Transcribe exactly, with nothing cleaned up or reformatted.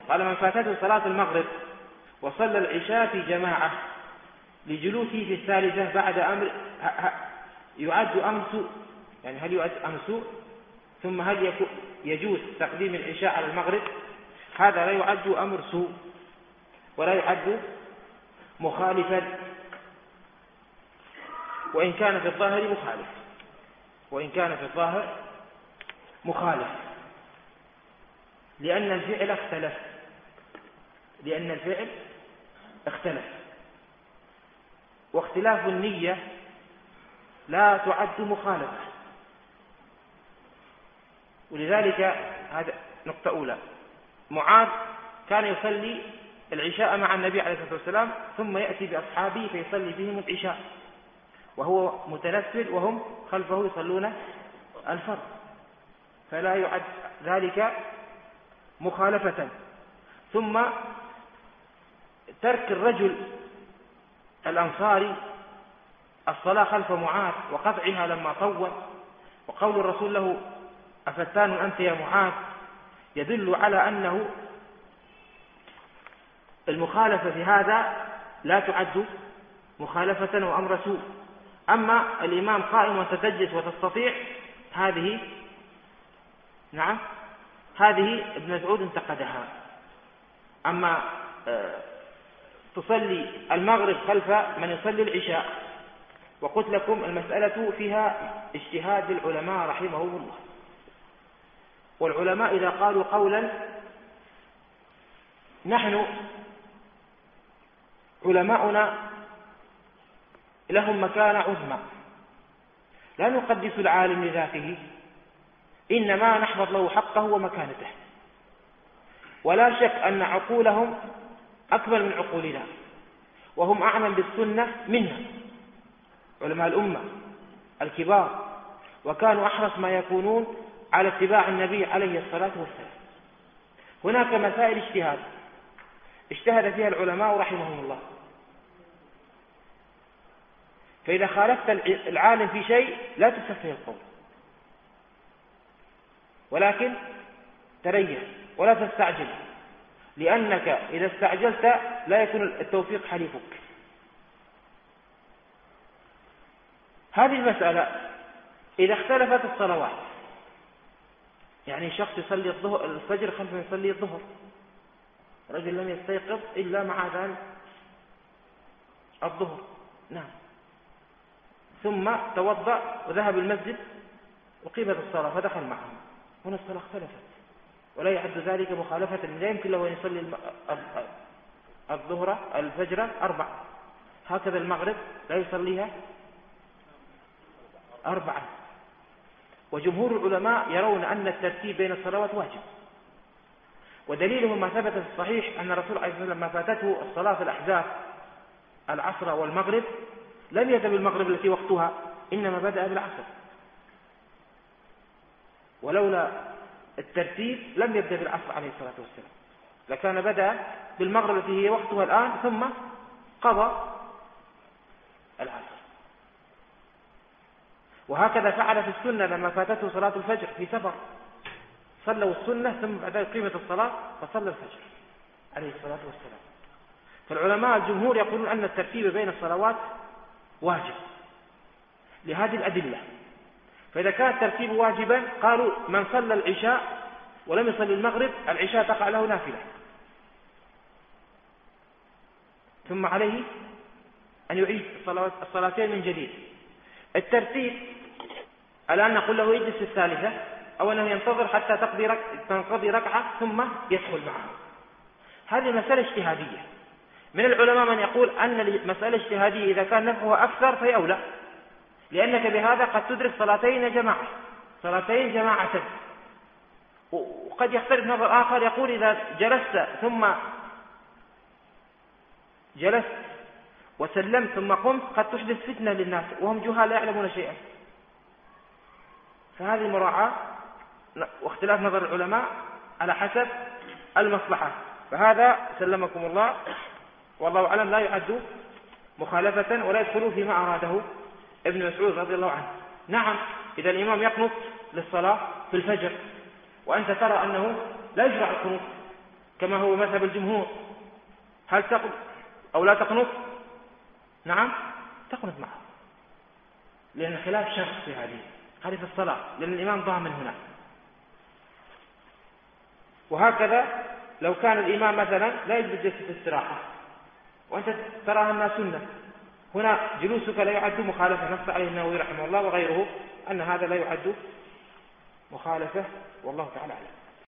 قال من فاتته صلاة المغرب وصلى العشاء في جماعة لجلوسه في الثالثة بعد أمر يعد أمس، يعني هل يعد أمس ثم هل يجوز تقديم العشاء على المغرب؟ هذا لا يعد أمر سوء ولا يعد مخالفا، وإن كان في الظاهر مخالف وإن كان في الظاهر مخالف لأن الفعل اختلف لأن الفعل اختلف واختلاف النية لا تعد مخالفة. ولذلك هذا نقطة أولى. معاذ كان يصلي العشاء مع النبي عليه الصلاة والسلام ثم يأتي بأصحابه فيصلي بهم العشاء وهو متنفل وهم خلفه يصلون الفرض، فلا يعد ذلك مخالفة. ثم ترك الرجل الأنصاري الصلاة خلف معاذ وقطعها لما طول، وقول الرسول له أفتان أنت يا معاذ، يدل على أنه المخالفة في هذا لا تعد مخالفة وأمر سوء. أما الإمام قائم وتتجلس وتستطيع هذه نعم هذه ابن مسعود انتقدها. أما تصلي المغرب خلف من يصلي العشاء، وقلت لكم المسألة فيها اجتهاد العلماء رحمهم الله، والعلماء إذا قالوا قولا نحن علماؤنا لهم مكانة عظمى لا نقدس العالم لذاته، إنما نحفظ له حقه ومكانته، ولا شك أن عقولهم أكبر من عقولنا وهم أعلم بالسنة منا، علماء الأمة الكبار، وكانوا أحرص ما يكونون على اتباع النبي عليه الصلاة والسلام. هناك مسائل اجتهاد اجتهد فيها العلماء رحمهم الله، فإذا خالفت العالم في شيء لا تسفه القول، ولكن تريح ولا تستعجل، لأنك إذا استعجلت لا يكون التوفيق حليفك. هذه المسألة إذا اختلفت الصلوات، يعني شخص يصلي الظهر الفجر خلف من يصلي الظهر، رجل لم يستيقظ إلا مع أذان الظهر نعم، ثم توضأ وذهب المسجد وقيمت الصلاة فدخل معهم، هنا الصلاة اختلفت ولا يعد ذلك مخالفة. لا يمكن له أن يصلي الظهر الفجر أربع، هكذا المغرب لا يصليها أربعة. وجمهور العلماء يرون أن الترتيب بين الصلوات واجب، ودليله ما ثبت في الصحيح أن الرسول عليه الصلاة والسلام لما فاتته الصلاة في الأحزاب العصر والمغرب لم يبدأ بالمغرب التي وقتها، إنما بدأ بالعصر، ولولا الترتيب لم يبدأ بالعصر عليه الصلاة والسلام، لكان بدأ بالمغرب التي هي وقتها الآن ثم قضى العصر. وهكذا فعل في السنة لما فاتته صلاة الفجر في سفر، صلوا السنة ثم بعد قيمة الصلاة فصلى الفجر عليه الصلاة والسلام. فالعلماء الجمهور يقولون أن الترتيب بين الصلوات واجب لهذه الأدلة، فإذا كان الترتيب واجبا قالوا من صلى العشاء ولم يصلي المغرب العشاء تقع له نافلة، ثم عليه أن يعيد الصلاتين من جديد. الترتيب الآن نقول له يجلس الثالثة أو أنه ينتظر حتى تقضي رك... تنقضي ركعة ثم يدخل معه، هذه مسألة اجتهادية. من العلماء من يقول أن المسألة اجتهادية إذا كان نفعها أكثر فهي أولى، لأنك بهذا قد تدرك صلاتين جماعة صلاتين جماعة وقد يختلف نظر آخر يقول إذا جلست ثم جلست وسلمت ثم قمت قد تحدث فتنة للناس وهم جهال لا يعلمون شيئا، فهذه مراعاة واختلاف نظر العلماء على حسب المصلحة. فهذا سلمكم الله والله أعلم لا يعد مخالفة ولا يدخل فيما أراده ابن مسعود رضي الله عنه. نعم إذا الإمام يقنط للصلاة في الفجر وأنت ترى أنه لا يشرع القنوت كما هو مذهب الجمهور، هل تقنط أو لا تقنط؟ نعم تقنط معه، لأن خلاف شخص في هذه هذه في الصلاة، لأن الإمام ضامن هنا. وهكذا لو كان الإمام مثلا لا يجلس جلسة استراحة وأنت تراها أنها سنة، هنا جلوسك لا يعد مخالفة، نص عليه النووي رحمه الله وغيره أن هذا لا يعد مخالفة، والله تعالى أعلم.